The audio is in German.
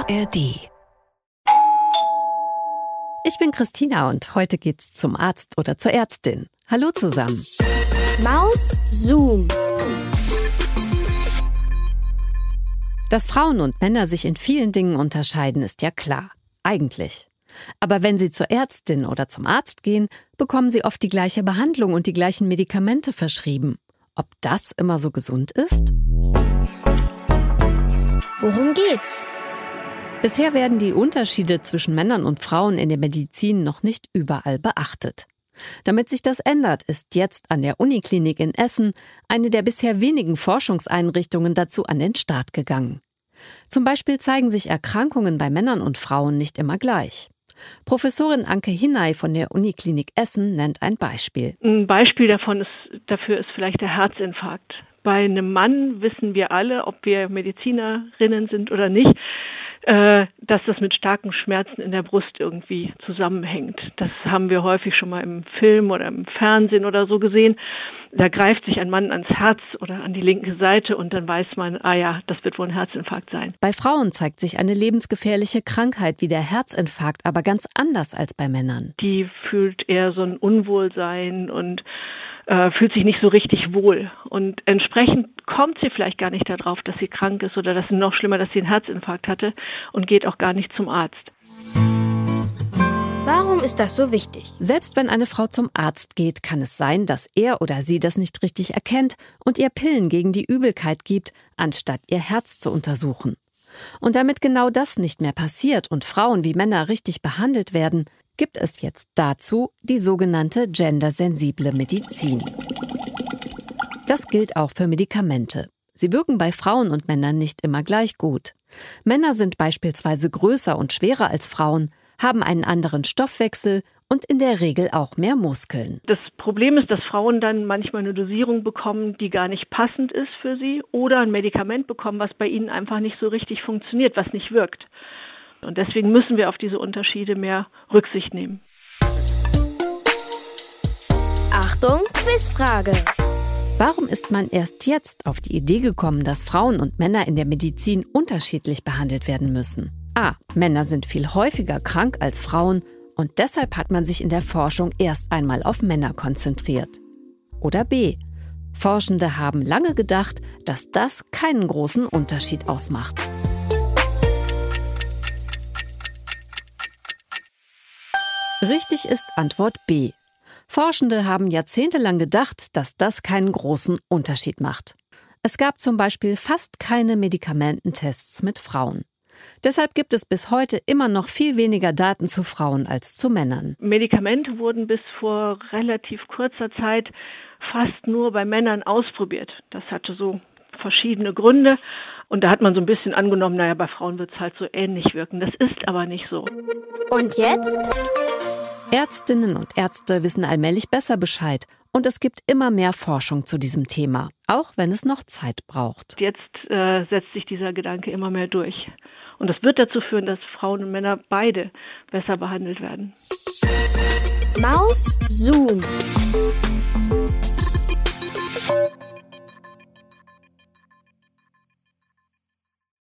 ARD. Ich bin Christina und heute geht's zum Arzt oder zur Ärztin. Hallo zusammen. Maus Zoom. Dass Frauen und Männer sich in vielen Dingen unterscheiden, ist ja klar. Eigentlich. Aber wenn sie zur Ärztin oder zum Arzt gehen, bekommen sie oft die gleiche Behandlung und die gleichen Medikamente verschrieben. Ob das immer so gesund ist? Worum geht's? Bisher werden die Unterschiede zwischen Männern und Frauen in der Medizin noch nicht überall beachtet. Damit sich das ändert, ist jetzt an der Uniklinik in Essen eine der bisher wenigen Forschungseinrichtungen dazu an den Start gegangen. Zum Beispiel zeigen sich Erkrankungen bei Männern und Frauen nicht immer gleich. Professorin Anke Hinnay von der Uniklinik Essen nennt ein Beispiel. Ein Beispiel dafür ist vielleicht der Herzinfarkt. Bei einem Mann wissen wir alle, ob wir Medizinerinnen sind oder nicht, dass das mit starken Schmerzen in der Brust irgendwie zusammenhängt. Das haben wir häufig schon mal im Film oder im Fernsehen oder so gesehen. Da greift sich ein Mann ans Herz oder an die linke Seite und dann weiß man, das wird wohl ein Herzinfarkt sein. Bei Frauen zeigt sich eine lebensgefährliche Krankheit wie der Herzinfarkt aber ganz anders als bei Männern. Die fühlt eher so ein Unwohlsein und fühlt sich nicht so richtig wohl. Und entsprechend kommt sie vielleicht gar nicht darauf, dass sie krank ist oder dass noch schlimmer, dass sie einen Herzinfarkt hatte und geht auch gar nicht zum Arzt. Warum ist das so wichtig? Selbst wenn eine Frau zum Arzt geht, kann es sein, dass er oder sie das nicht richtig erkennt und ihr Pillen gegen die Übelkeit gibt, anstatt ihr Herz zu untersuchen. Und damit genau das nicht mehr passiert und Frauen wie Männer richtig behandelt werden, gibt es jetzt dazu die sogenannte gendersensible Medizin. Das gilt auch für Medikamente. Sie wirken bei Frauen und Männern nicht immer gleich gut. Männer sind beispielsweise größer und schwerer als Frauen, haben einen anderen Stoffwechsel und in der Regel auch mehr Muskeln. Das Problem ist, dass Frauen dann manchmal eine Dosierung bekommen, die gar nicht passend ist für sie, oder ein Medikament bekommen, was bei ihnen einfach nicht so richtig funktioniert, was nicht wirkt. Und deswegen müssen wir auf diese Unterschiede mehr Rücksicht nehmen. Achtung, Quizfrage. Warum ist man erst jetzt auf die Idee gekommen, dass Frauen und Männer in der Medizin unterschiedlich behandelt werden müssen? A. Männer sind viel häufiger krank als Frauen und deshalb hat man sich in der Forschung erst einmal auf Männer konzentriert. Oder B. Forschende haben lange gedacht, dass das keinen großen Unterschied ausmacht. Richtig ist Antwort B. Forschende haben jahrzehntelang gedacht, dass das keinen großen Unterschied macht. Es gab zum Beispiel fast keine Medikamententests mit Frauen. Deshalb gibt es bis heute immer noch viel weniger Daten zu Frauen als zu Männern. Medikamente wurden bis vor relativ kurzer Zeit fast nur bei Männern ausprobiert. Das hatte so verschiedene Gründe. Und da hat man so ein bisschen angenommen, bei Frauen wird es halt so ähnlich wirken. Das ist aber nicht so. Und jetzt? Ärztinnen und Ärzte wissen allmählich besser Bescheid. Und es gibt immer mehr Forschung zu diesem Thema, auch wenn es noch Zeit braucht. Jetzt setzt sich dieser Gedanke immer mehr durch. Und das wird dazu führen, dass Frauen und Männer beide besser behandelt werden. Maus Zoom.